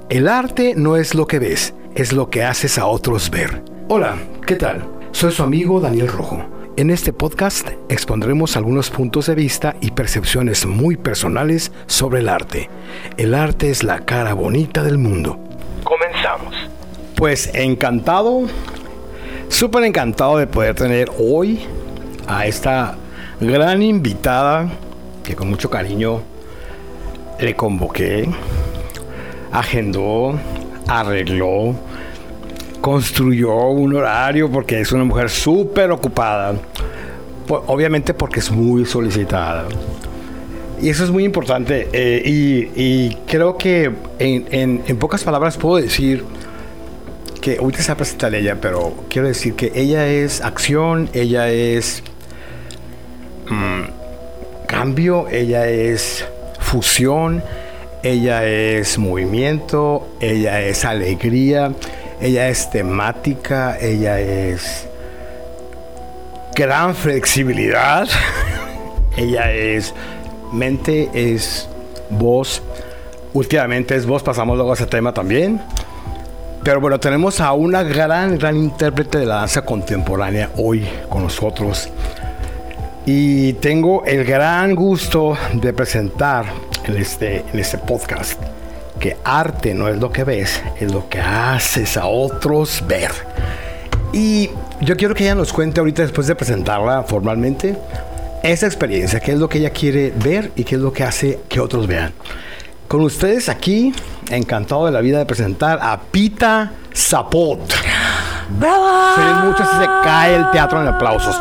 El arte no es lo que ves, es lo que haces a otros ver. Hola, ¿qué tal? Soy su amigo Daniel Rojo. En este podcast expondremos algunos puntos de vista y percepciones muy personales sobre el arte. El arte es la cara bonita del mundo. Comenzamos. Pues encantado, súper encantado de poder tener hoy a esta gran invitada que con mucho cariño le convoqué, agendó, arregló, construyó un horario porque es una mujer súper ocupada, obviamente porque es muy solicitada. Y eso es muy importante y creo que en pocas palabras puedo decir que ahorita se va a presentar ella, pero quiero decir que ella es acción, ella es cambio, ella es fusión, ella es movimiento, ella es alegría, ella es temática, ella es gran flexibilidad, ella es mente, es voz, últimamente es voz, pasamos luego a ese tema también. Pero bueno, tenemos a una gran intérprete de la danza contemporánea hoy con nosotros. Y tengo el gran gusto de presentar en este podcast que arte no es lo que ves, es lo que haces a otros ver. Y yo quiero que ella nos cuente ahorita, después de presentarla formalmente, esa experiencia, qué es lo que ella quiere ver y qué es lo que hace que otros vean. Con ustedes aquí, encantado de la vida de presentar a Pita Zapot. ¡Bravo! Se ven mucho si se cae el teatro en aplausos.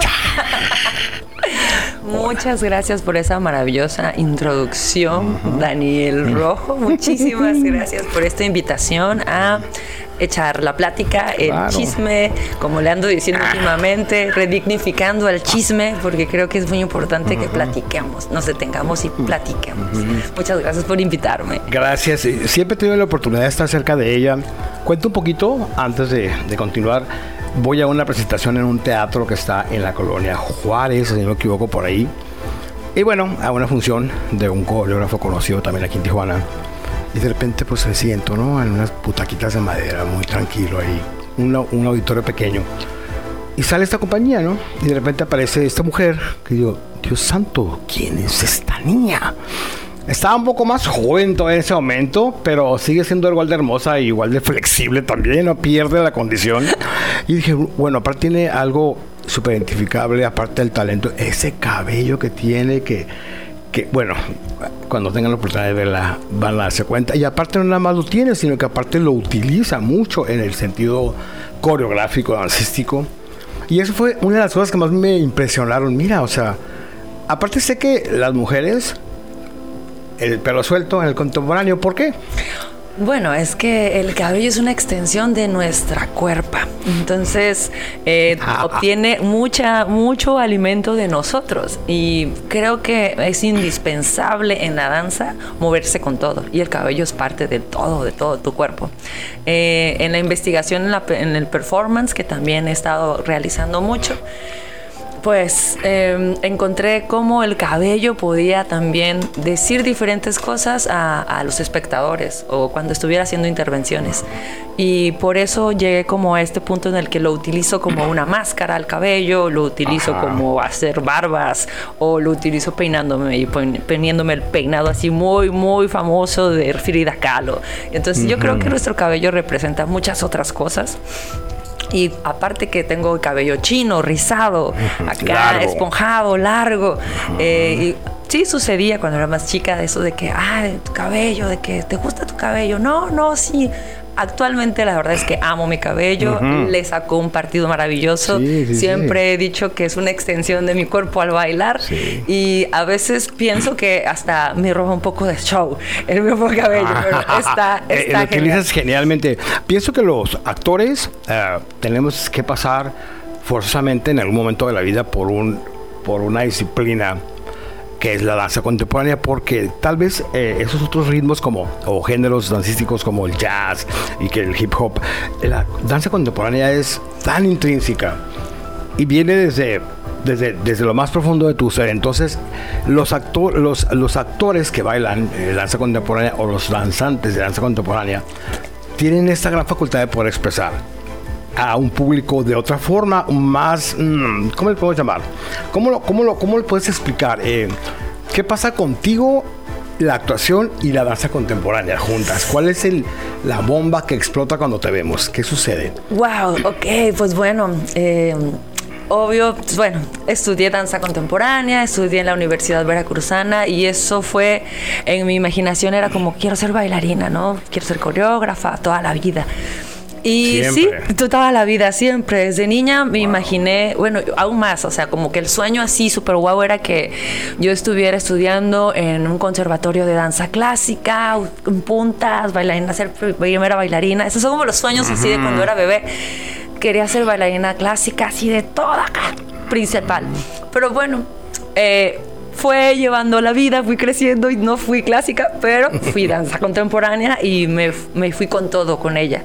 Muchas gracias por esa maravillosa introducción, Daniel Rojo. Muchísimas gracias por esta invitación a echar la plática, el chisme, como le ando diciendo últimamente, redignificando al chisme, porque creo que es muy importante que platiquemos, nos detengamos y platiquemos. Muchas gracias por invitarme. Gracias. Siempre he tenido la oportunidad de estar cerca de ella. Cuento un poquito antes de continuar. Voy a una presentación en un teatro que está en la colonia Juárez, si no me equivoco, por ahí. Y bueno, a una función de un coreógrafo conocido también aquí en Tijuana. Y de repente pues me siento, ¿no? En unas butaquitas de madera, muy tranquilo ahí. Un auditorio pequeño. Y sale esta compañía, ¿no? Y de repente aparece esta mujer que digo, Dios santo, ¿quién es esta niña? Estaba un poco más joven todavía en ese momento, pero sigue siendo igual de hermosa y igual de flexible también, no pierde la condición. Y dije, bueno, aparte tiene algo súper identificable, aparte del talento, ese cabello que tiene, que bueno, cuando tengan la oportunidad de verla, van a darse cuenta. Y aparte no nada más lo tiene, sino que aparte lo utiliza mucho en el sentido coreográfico, dancístico. Y eso fue una de las cosas que más me impresionaron. Mira, o sea, aparte sé que las mujeres, el pelo suelto en el contemporáneo, ¿por qué? Bueno, es que el cabello es una extensión de nuestra cuerpa. Entonces, obtiene mucho alimento de nosotros. Y creo que es indispensable en la danza moverse con todo. Y el cabello es parte de todo tu cuerpo. En la investigación, en el performance, que también he estado realizando mucho, pues encontré cómo el cabello podía también decir diferentes cosas a los espectadores o cuando estuviera haciendo intervenciones. Y por eso llegué como a este punto en el que lo utilizo como una máscara al cabello, lo utilizo como hacer barbas o lo utilizo peinándome y poniéndome el peinado así muy famoso de Frida Kahlo. Entonces yo creo que nuestro cabello representa muchas otras cosas. Y aparte que tengo el cabello chino, rizado, acá largo, esponjado, largo. Y sí sucedía cuando era más chica de eso de que, de tu cabello, de que te gusta tu cabello. No, sí. Actualmente la verdad es que amo mi cabello, le saco un partido maravilloso. Siempre he dicho que es una extensión de mi cuerpo al bailar y a veces pienso que hasta me roba un poco de show el mismo cabello, pero está lo que dices genialmente. Pienso que los actores tenemos que pasar forzosamente en algún momento de la vida por una disciplina que es la danza contemporánea, porque tal vez esos otros ritmos o géneros dancísticos como el jazz y que el hip hop, la danza contemporánea es tan intrínseca y viene desde desde lo más profundo de tu ser. Entonces, los actores que bailan danza contemporánea o los danzantes de danza contemporánea tienen esta gran facultad de poder expresar a un público de otra forma, más, ¿cómo le podemos llamar? ¿Cómo le puedes explicar? ¿Qué pasa contigo, la actuación y la danza contemporánea juntas? ¿Cuál es la bomba que explota cuando te vemos? ¿Qué sucede? Wow, ok, pues bueno, obvio, pues bueno, estudié danza contemporánea, estudié en la Universidad Veracruzana y eso fue, en mi imaginación era como, quiero ser bailarina, ¿no? Quiero ser coreógrafa toda la vida. Y siempre. Sí, toda la vida, siempre. Desde niña me imaginé, bueno, aún más, o sea, como que el sueño así súper guau era que yo estuviera estudiando en un conservatorio de danza clásica, en puntas, bailarina, ser primera bailarina. Esos son como los sueños así de cuando era bebé. Quería ser bailarina clásica, así de toda acá, principal. Pero bueno, fue llevando la vida, fui creciendo y no fui clásica, pero fui danza contemporánea y me fui con todo con ella.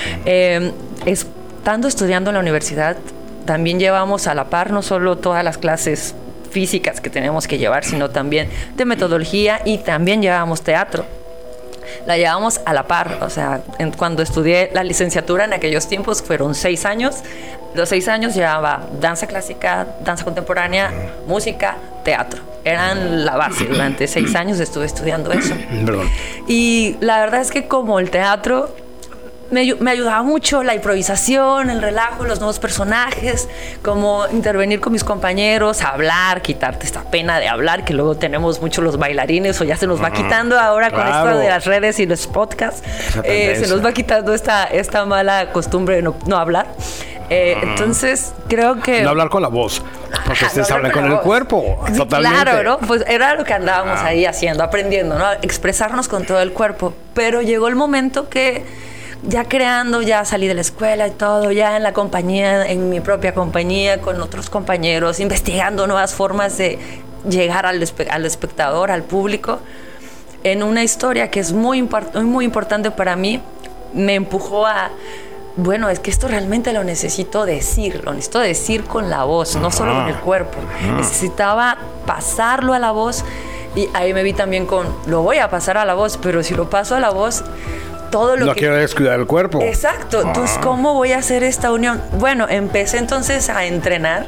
Estando estudiando en la universidad, también llevamos a la par no solo todas las clases físicas que tenemos que llevar, sino también de metodología y también llevábamos teatro. La llevamos a la par, o sea, cuando estudié la licenciatura en aquellos tiempos fueron 6 años. Los 6 años llevaba danza clásica, danza contemporánea, música, teatro. Eran la base. Durante 6 años estuve estudiando eso. Perdón. Y la verdad es que como el teatro me ayudaba mucho la improvisación, el relajo, los nuevos personajes, como intervenir con mis compañeros, hablar, quitarte esta pena de hablar, que luego tenemos mucho los bailarines, o ya se nos va quitando ahora con esto de las redes y los podcasts, se nos va quitando esta mala costumbre de no hablar. Entonces creo que... No hablar con la voz, porque ustedes hablan con el cuerpo, sí, totalmente. Claro, ¿no? Pues era lo que andábamos ahí haciendo, aprendiendo, ¿no? Expresarnos con todo el cuerpo. Pero llegó el momento que ya creando, ya salí de la escuela y todo, ya en la compañía, en mi propia compañía, con otros compañeros, investigando nuevas formas de llegar al espectador, al público, en una historia que es muy importante para mí, me empujó a... Bueno, es que esto realmente lo necesito decir con la voz, no solo con el cuerpo. Necesitaba pasarlo a la voz y ahí me vi también con, lo voy a pasar a la voz, pero si lo paso a la voz, todo lo no quiero descuidar el cuerpo. Exacto. Entonces, ¿cómo voy a hacer esta unión? Bueno, empecé entonces a entrenar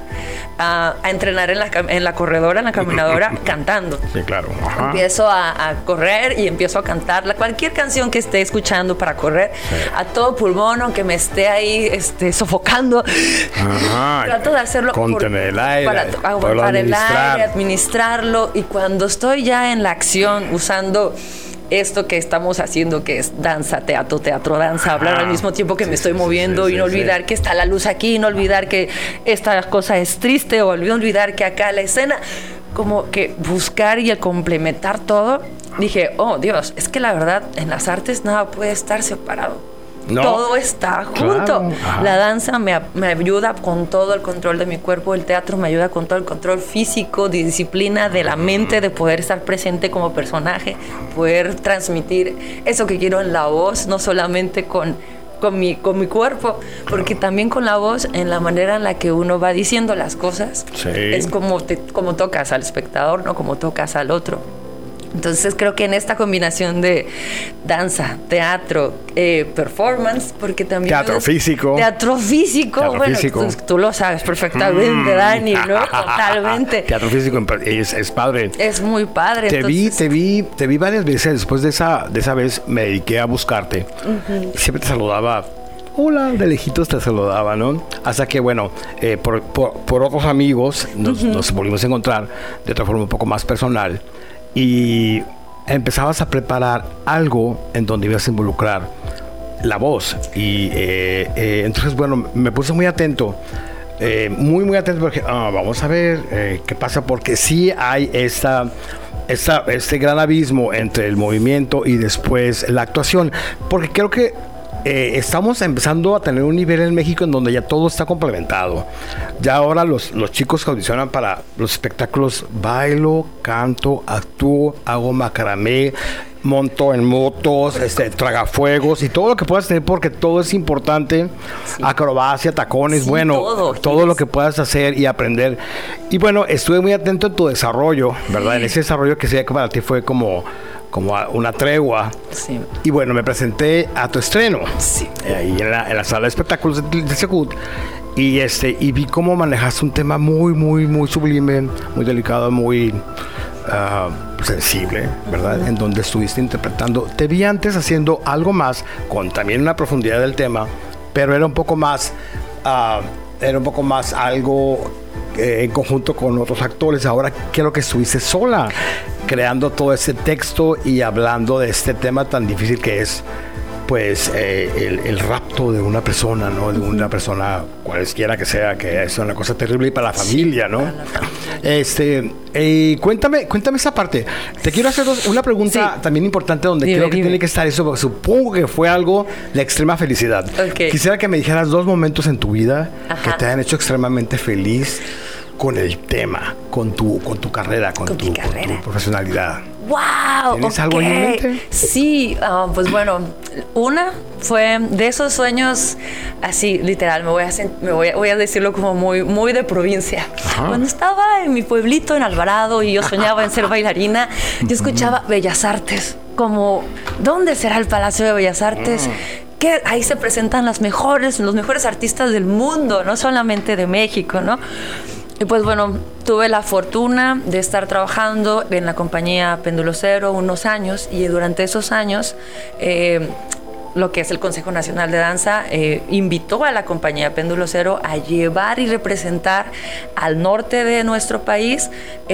en la corredora, en la caminadora, cantando. Sí, claro. Empiezo a correr y empiezo a cantar cualquier canción que esté escuchando para correr, a todo pulmón, aunque me esté ahí sofocando. Trato de hacerlo contener el aire, para aguantar el aire, administrarlo. Y cuando estoy ya en la acción, usando esto que estamos haciendo, que es danza, teatro, danza, hablar al mismo tiempo que me estoy moviendo y no olvidar que está la luz aquí, no olvidar que esta cosa es triste o no olvidar que acá la escena, como que buscar y el complementar todo. Dije, oh Dios, es que la verdad en las artes nada puede estar separado. No, todo está junto. Claro. La danza me ayuda con todo el control de mi cuerpo, el teatro me ayuda con todo el control físico, de disciplina de la mente, de poder estar presente como personaje, poder transmitir eso que quiero en la voz, no solamente con mi cuerpo, porque también con la voz, en la manera en la que uno va diciendo las cosas, es como tocas al espectador, no como tocas al otro. Entonces creo que en esta combinación de danza, teatro, performance, porque también... Teatro físico. Tú lo sabes perfectamente, Dani, ¿no? Totalmente. Teatro físico es padre. Es muy padre. Te vi varias veces. Después de esa vez me dediqué a buscarte. Siempre te saludaba. Hola, de lejitos te saludaba, ¿no? Hasta que, bueno, por otros amigos nos volvimos a encontrar de otra forma un poco más personal. Y empezabas a preparar algo en donde ibas a involucrar la voz. Y entonces, bueno, me puse muy atento. Muy atento porque vamos a ver qué pasa. Porque sí hay este gran abismo entre el movimiento y después la actuación. Porque creo que estamos empezando a tener un nivel en México en donde ya todo está complementado. Ya ahora los chicos que audicionan para los espectáculos, bailo, canto, actúo, hago macramé, monto en motos, tragafuegos y todo lo que puedas tener, porque todo es importante. Sí. Acrobacia, tacones, sí, bueno, todo lo que puedas hacer y aprender. Y bueno, estuve muy atento en tu desarrollo, ¿verdad? Sí. En ese desarrollo que sé que para ti fue como una tregua. Sí. Y bueno, me presenté a tu estreno. Sí. Ahí en la sala de espectáculos de Secut. Y vi cómo manejaste un tema muy, muy, muy sublime, muy delicado, muy sensible, ¿verdad? En donde estuviste interpretando. Te vi antes haciendo algo más, con también una profundidad del tema, pero era un poco más algo en conjunto con otros actores. Ahora creo que estuviste sola, creando todo ese texto y hablando de este tema tan difícil que es, pues, el rapto de una persona, ¿no? De una persona cualesquiera que sea, que es una cosa terrible para la familia, ¿no? Cuéntame esa parte. Te quiero hacer una pregunta también importante, donde creo que tiene que estar eso, porque supongo que fue algo de extrema felicidad. Okay. Quisiera que me dijeras 2 momentos en tu vida que te hayan hecho extremadamente feliz con el tema, con tu carrera, con tu profesionalidad. ¡Wow! ¿Tienes algo en mente? Sí, pues bueno, una fue de esos sueños así, literal, voy a decirlo como muy, muy de provincia. Ajá. Cuando estaba en mi pueblito en Alvarado y yo soñaba en ser bailarina, yo escuchaba Bellas Artes, como, ¿dónde será el Palacio de Bellas Artes? Que ahí se presentan los mejores artistas del mundo, no solamente de México, ¿no? Y pues bueno, tuve la fortuna de estar trabajando en la compañía Péndulo Cero unos años, y durante esos años lo que es el Consejo Nacional de Danza invitó a la compañía Péndulo Cero a llevar y representar al norte de nuestro país,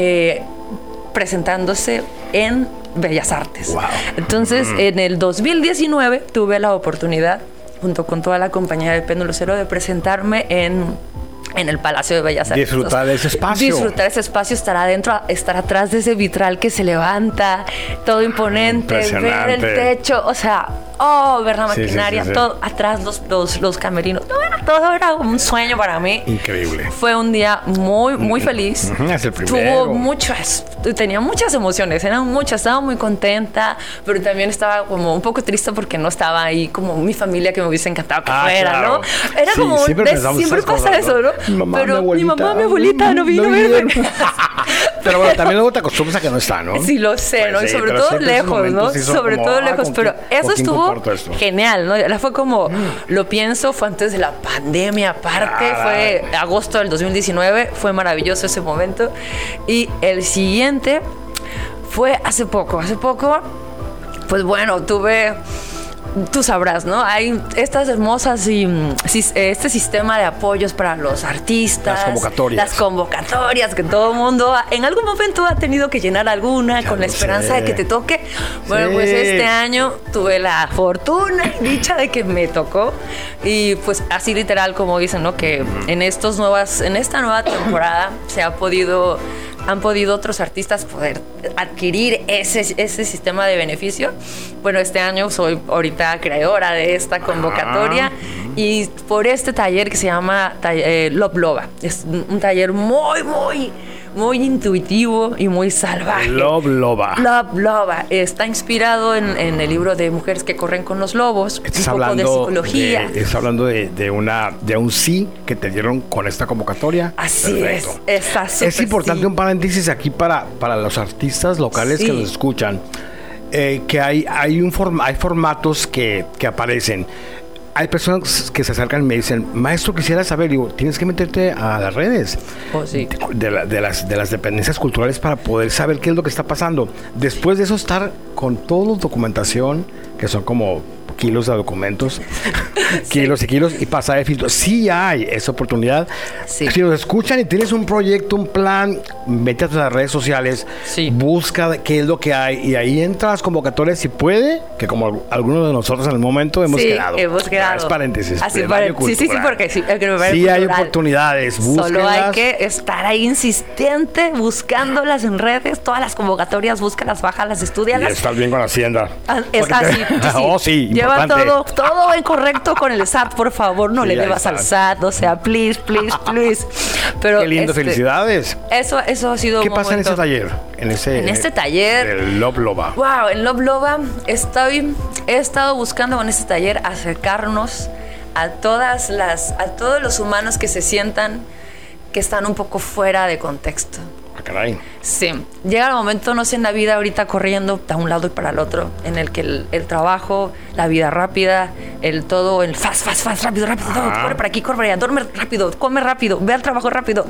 presentándose en Bellas Artes. Wow. Entonces, en el 2019 tuve la oportunidad, junto con toda la compañía de Péndulo Cero, de presentarme en el Palacio de Bellas Artes. Disfrutar de ese espacio. Disfrutar ese espacio, estar adentro, estar atrás de ese vitral que se levanta, todo imponente, ver el techo, o sea, ver la maquinaria, todo atrás, los camerinos. Todo era un sueño para mí. Increíble. Fue un día muy, muy feliz. Es el primero. Tenía muchas emociones, estaba muy contenta, pero también estaba como un poco triste porque no estaba ahí como mi familia, que me hubiese encantado que fuera, claro. ¿No? Era como siempre pasa eso, ¿no? Pero mi mamá, mi abuelita no vino a verme. Pero bueno, también luego te acostumbras a que no está, ¿no? Sí, lo sé, pues ¿no? Y sobre todo lejos, ¿no? Sobre todo lejos. Pero eso estuvo genial, ¿no? Fue como, lo pienso, fue antes de la pandemia, aparte, fue agosto del 2019, fue maravilloso ese momento. Y el siguiente fue hace poco, pues bueno, tú sabrás, ¿no? Hay estas hermosas este sistema de apoyos para los artistas. Las convocatorias que todo el mundo en algún momento ha tenido que llenar alguna, con la esperanza de que te toque. Bueno, pues este año tuve la fortuna y dicha de que me tocó. Y pues así literal, como dicen, ¿no? Que en esta nueva temporada han podido otros artistas poder adquirir ese sistema de beneficio. Bueno, este año soy ahorita creadora de esta convocatoria y por este taller que se llama Love Loba. Es un taller muy, muy, muy intuitivo y muy salvaje. Love Loba. Love Loba. Está inspirado en el libro de Mujeres que corren con los lobos. Estás hablando de psicología. Estás hablando de un sí que te dieron con esta convocatoria. Así perfecto. Es importante un paréntesis aquí para los artistas locales que nos escuchan. Que hay formatos que aparecen. Hay personas que se acercan y me dicen, maestro, quisiera saber, digo, tienes que meterte a las redes de las dependencias culturales para poder saber qué es lo que está pasando. Después de eso, estar con toda la documentación, que son como kilos de documentos, kilos y kilos, y pasar el filtro. Sí hay esa oportunidad. Sí. Si nos escuchan y tienes un proyecto, un plan, métete a las redes sociales, busca qué es lo que hay, y ahí entras a las convocatorias si puede, que como algunos de nosotros en el momento hemos quedado. Es paréntesis. Sí, porque sí hay oportunidades, búsquenlas. Solo hay que estar ahí insistente, buscándolas en redes, todas las convocatorias, búscalas, bájalas, estúdialas. Y estar bien con Hacienda. Está así. Sí. lleva todo incorrecto con el SAT, por favor, no le debas al SAT, o sea, please. Pero qué lindo, felicidades. Eso ha sido ¿Qué pasa en ese taller? En este taller. El Love Loba. Wow, en Love Loba he estado buscando en este taller acercarnos a todos los humanos que se sientan que están un poco fuera de contexto. Ah, caray. Sí, llega el momento, no sé, en la vida ahorita corriendo de un lado y para el otro, en el que el trabajo, la vida rápida, el fast, rápido, corre para aquí, corre para allá, duerme rápido, come rápido, ve al trabajo rápido.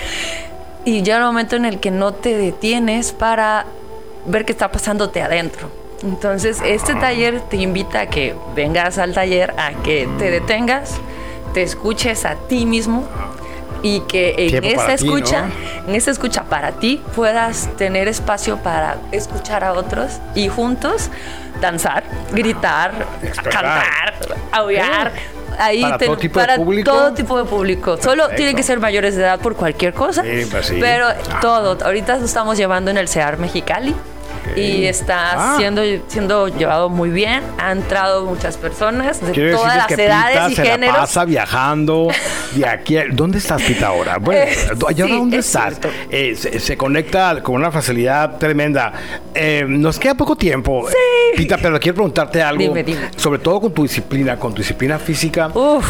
Y llega el momento en el que no te detienes para ver qué está pasándote adentro. Entonces, este taller te invita a que vengas al taller, a que te detengas, te escuches a ti mismo, y que en esa escucha para ti puedas tener espacio para escuchar a otros y juntos danzar, gritar, cantar, aullar. Ahí ¿Para todo tipo de público? Todo tipo de público. Solo tienen que ser mayores de edad por cualquier cosa. Sí, pues sí. Pero todo. Ahorita lo estamos llevando en el CEAR Mexicali. Y está siendo llevado muy bien. Han entrado muchas personas de todas las edades y géneros. La pasa viajando de aquí. ¿Dónde estás, Pita, ahora? Bueno, ¿dónde estás? Se conecta con una facilidad tremenda. Nos queda poco tiempo, Pita, pero quiero preguntarte algo. Dime. Sobre todo con tu disciplina física.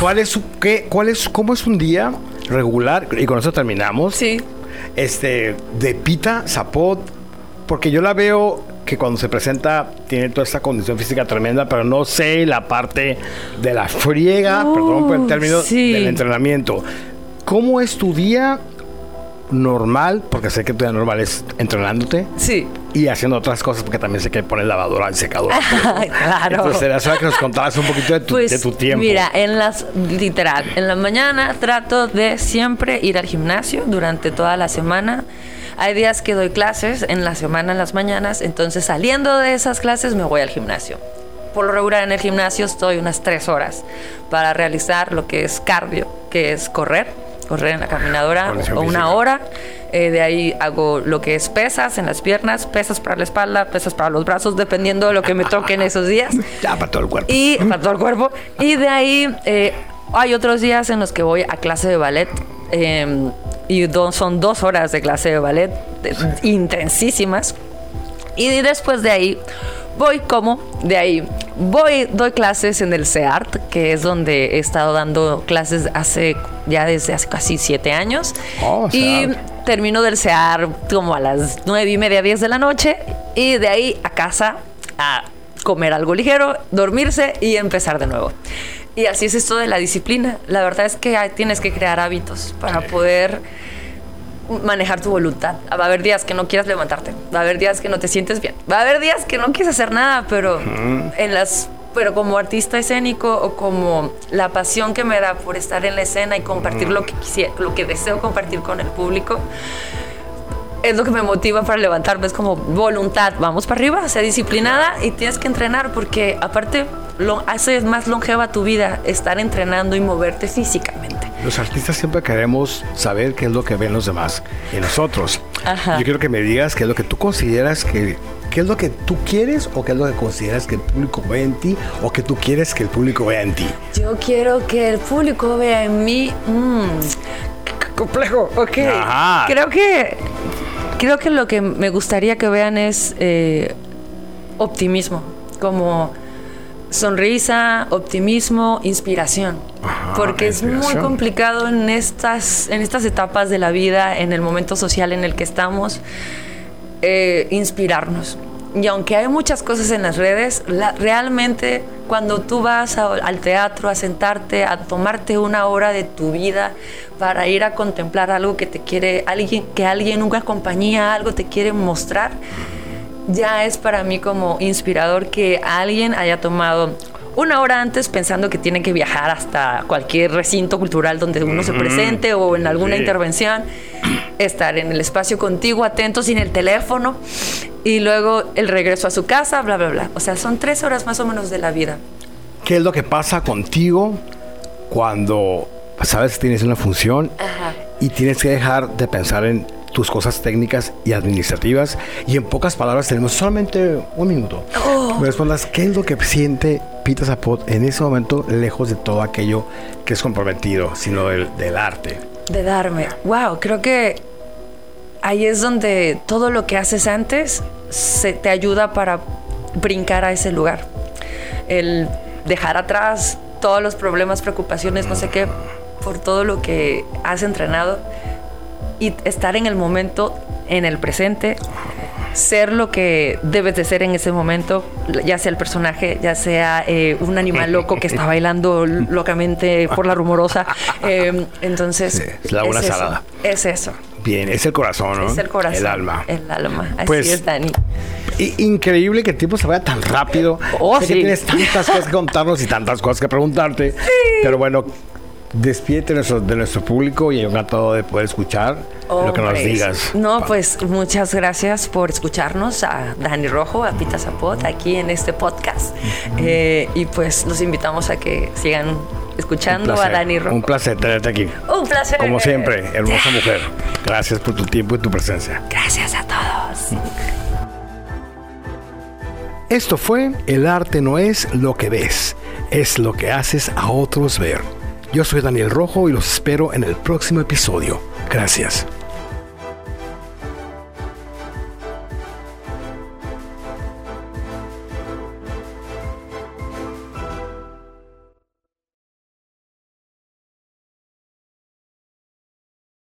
¿Cómo es un día regular? Y con eso terminamos. Sí. De Pita Zapot. Porque yo la veo que cuando se presenta tiene toda esta condición física tremenda, pero no sé la parte de la friega, perdón por el término, del entrenamiento. ¿Cómo es tu día normal? Porque sé que tu día normal es entrenándote. Sí. Y haciendo otras cosas, porque también sé que pones lavadora y secadora. Claro. Entonces, sería solo que nos contaras un poquito de tu tiempo. Mira, en la mañana trato de siempre ir al gimnasio durante toda la semana. Hay días que doy clases en la semana, en las mañanas, entonces saliendo de esas clases me voy al gimnasio. Por lo regular en el gimnasio estoy unas 3 horas para realizar lo que es cardio, que es correr en la caminadora o una hora. De ahí hago lo que es pesas en las piernas, pesas para la espalda, pesas para los brazos, dependiendo de lo que me toque en esos días. Ya, para todo el cuerpo. Y de ahí hay otros días en los que voy a clase de ballet. Y son 2 horas de clase de ballet intensísimas. Y después de ahí doy clases en el CEART, que es donde he estado dando clases desde hace casi 7 años. Y termino del CEART como a las 9:30, 10 de la noche. Y de ahí a casa a comer algo ligero, dormirse y empezar de nuevo. Y así es esto de la disciplina. La verdad es que tienes que crear hábitos para poder manejar tu voluntad. Va a haber días que no quieras levantarte, va a haber días que no te sientes bien, va a haber días que no quieres hacer nada, pero pero como artista escénico o como la pasión que me da por estar en la escena y compartir lo que deseo compartir con el público, es lo que me motiva para levantarme. Es como voluntad, vamos para arriba, sé disciplinada y tienes que entrenar, porque aparte hace más longeva tu vida estar entrenando y moverte físicamente. Los artistas siempre queremos saber qué es lo que ven los demás en nosotros. Ajá. Yo quiero que me digas qué es lo que tú consideras qué es lo que tú quieres, o qué es lo que consideras que el público ve en ti, o que tú quieres que el público vea en ti. Yo quiero que el público vea en mí. Complejo. Ok. Ajá. Creo que lo que me gustaría que vean es optimismo, como sonrisa, optimismo, inspiración. Ajá, porque es muy complicado en estas etapas de la vida, en el momento social en el que estamos, inspirarnos. Y aunque hay muchas cosas en las redes, realmente cuando tú vas al teatro a sentarte, a tomarte una hora de tu vida para ir a contemplar algo que te quiere, alguien, una compañía, algo te quiere mostrar, ya es para mí como inspirador que alguien haya tomado una hora antes pensando que tiene que viajar hasta cualquier recinto cultural donde uno se presente o en alguna intervención, estar en el espacio contigo, atento, sin el teléfono, y luego el regreso a su casa, bla, bla, bla. O sea, son 3 horas más o menos de la vida. ¿Qué es lo que pasa contigo cuando sabes que tienes una función y tienes que dejar de pensar en tus cosas técnicas y administrativas, y en pocas palabras tenemos solamente 1 minuto? Me respondas, ¿qué es lo que siente Pita Zapot en ese momento, lejos de todo aquello que es comprometido, sino del arte? De darme. Wow, creo que ahí es donde todo lo que haces antes te ayuda para brincar a ese lugar. El dejar atrás todos los problemas, preocupaciones, no sé qué, por todo lo que has entrenado y estar en el momento, en el presente, ser lo que debes de ser en ese momento, ya sea el personaje, ya sea un animal loco que está bailando locamente por la Rumorosa. Entonces, sí, es la buena salada. Es eso. Bien, es el corazón, ¿no? Es el corazón. El alma. El alma. Así pues, es, Dani. Increíble que el tiempo se vaya tan rápido. Sé que tienes tantas cosas que contarnos y tantas cosas que preguntarte. Sí. Pero bueno, despídete de nuestro público y encantado de poder escuchar lo que nos digas. No, pues muchas gracias por escucharnos a Dani Rojo, a Pita Zapot, aquí en este podcast. Y pues los invitamos a que sigan escuchando a Dani Rojo. Un placer tenerte aquí. Un placer. Como siempre, hermosa mujer. Gracias por tu tiempo y tu presencia. Gracias a todos. Esto fue El arte no es lo que ves, es lo que haces a otros ver. Yo soy Daniel Rojo y los espero en el próximo episodio. Gracias.